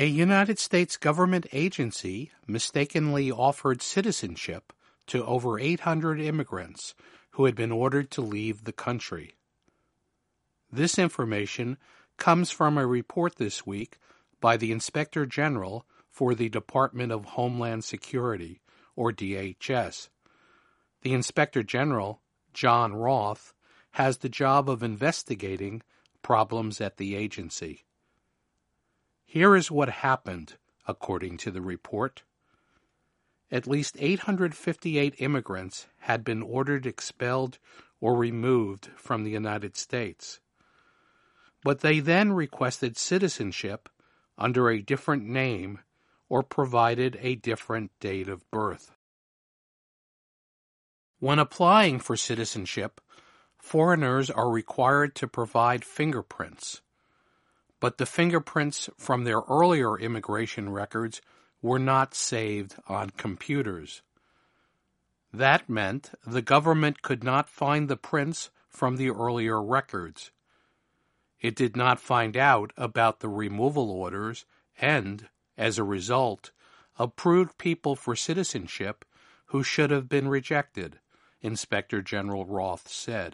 A United States government agency mistakenly offered citizenship to over 800 immigrants who had been ordered to leave the country. This information comes from a report this week by the Inspector General for the Department of Homeland Security, or DHS. The Inspector General, John Roth, has the job of investigating problems at the agency. Here is what happened, according to the report. At least 858 immigrants had been ordered expelled or removed from the United States. But they then requested citizenship under a different name or provided a different date of birth. When applying for citizenship, foreigners are required to provide fingerprints, but the fingerprints from their earlier immigration records were not saved on computers. That meant the government could not find the prints from the earlier records. It did not find out about the removal orders and, as a result, approved people for citizenship who should have been rejected, Inspector General Roth said.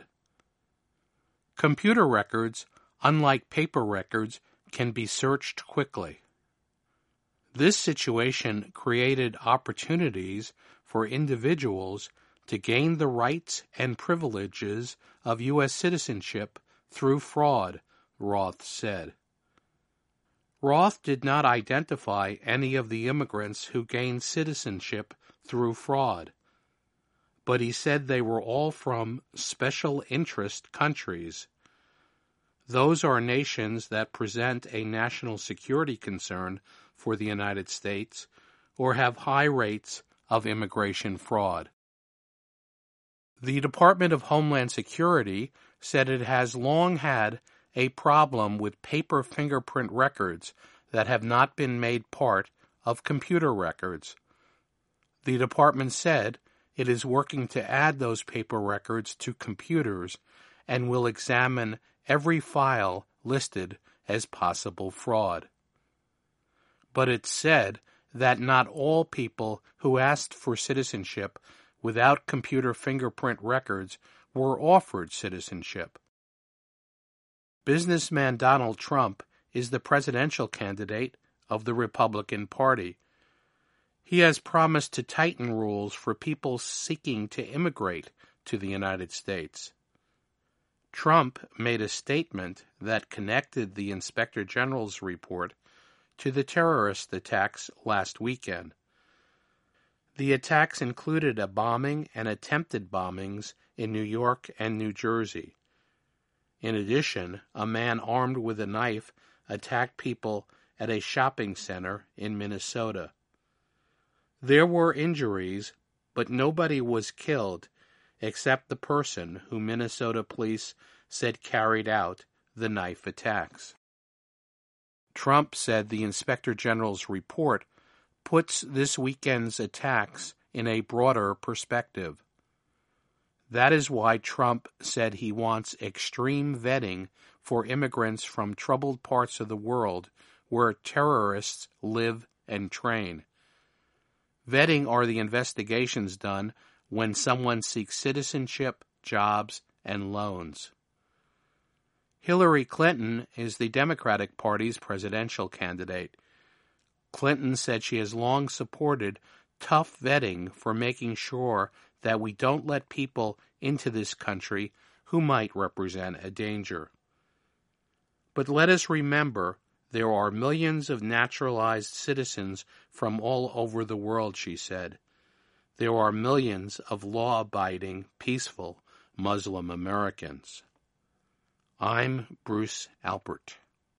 Computer records, unlike paper records, can be searched quickly. This situation created opportunities for individuals to gain the rights and privileges of U.S. citizenship through fraud, Roth said. Roth did not identify any of the immigrants who gained citizenship through fraud, but he said they were all from special interest countries. Those are nations that present a national security concern for the United States or have high rates of immigration fraud. The Department of Homeland Security said it has long had a problem with paper fingerprint records that have not been made part of computer records. The department said it is working to add those paper records to computers and will examine every file listed as possible fraud. But it said that not all people who asked for citizenship without computer fingerprint records were offered citizenship. Businessman Donald Trump is the presidential candidate of the Republican Party. He has promised to tighten rules for people seeking to immigrate to the United States. Trump made a statement that connected the Inspector General's report to the terrorist attacks last weekend. The attacks included a bombing and attempted bombings in New York and New Jersey. In addition, a man armed with a knife attacked people at a shopping center in Minnesota. There were injuries, but nobody was killed except the person who Minnesota police said carried out the knife attacks. Trump said the Inspector General's report puts this weekend's attacks in a broader perspective. That is why Trump said he wants extreme vetting for immigrants from troubled parts of the world where terrorists live and train. Vetting are the investigations done when someone seeks citizenship, jobs, and loans. Hillary Clinton is the Democratic Party's presidential candidate. Clinton said she has long supported tough vetting for making sure that we don't let people into this country who might represent a danger. But let us remember there are millions of naturalized citizens from all over the world, she said. There are millions of law-abiding, peaceful Muslim Americans. I'm Bruce Alpert.